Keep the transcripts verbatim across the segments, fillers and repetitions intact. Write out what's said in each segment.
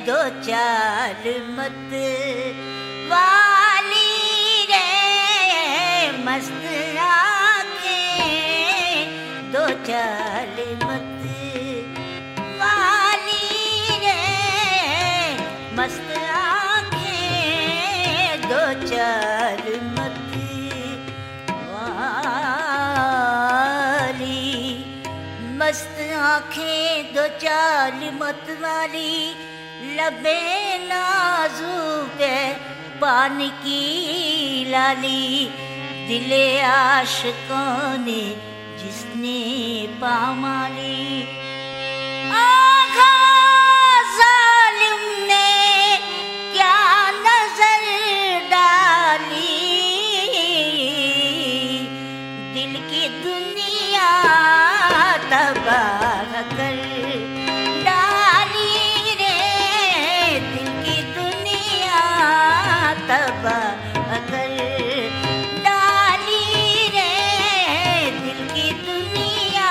दो चार मत वाली रे मस्त आँखें दो चार मत वाली रे मस्त आँखें दो चार मत वाली मस्त आँखें दो चार मत वाली लबे नाजुक है पान की लाली दिले आशिकों ने जिसने पामाली आगा जालिम ने क्या नजर डाली दिल की दुनिया तबाह कर तबाह कर डाली रे दिल की दुनिया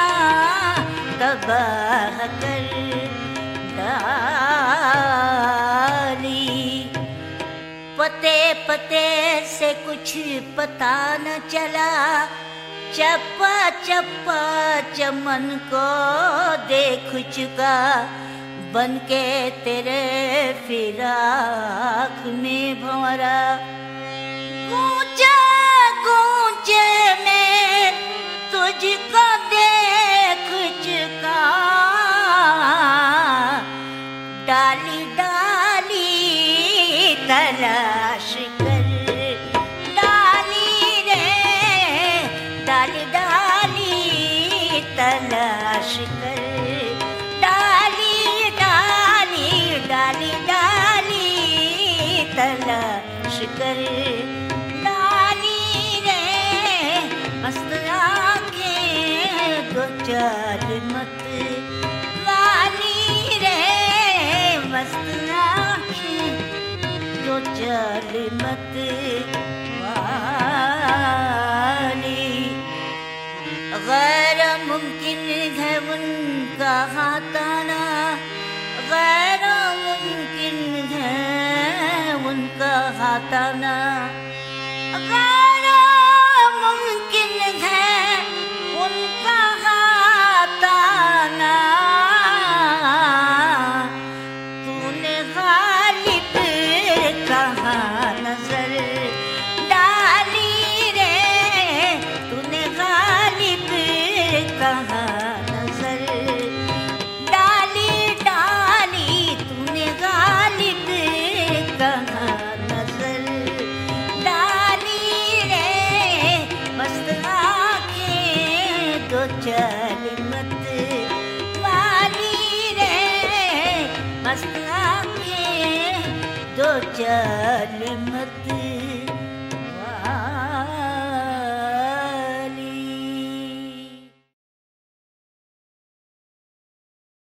तबाह कर डाली पते पते से कुछ पता न चला चप्पा चप्पा चमन को देख चुका बन के तेरे फिराक में भंवरा गूंजे गूंजे में तुझको देख चुका डाली डाली तलाश कर डाली रे डाली डाली तलाश कर डाली डाली तलाश कर डाली रे मस्त आँखें दो चार मत वाली रे मस्त आँखें दो चार मत वाली गैर मुमकिन है उनका हाथाना गैर मुमकिन है उनका हाथाना गैर मुमकिन है उनका हाथाना तूने गालिब कहाँ नजर डाली रे तूने गालिब कहाँ चार मत वाली रे मस्त आँखें दो चार मत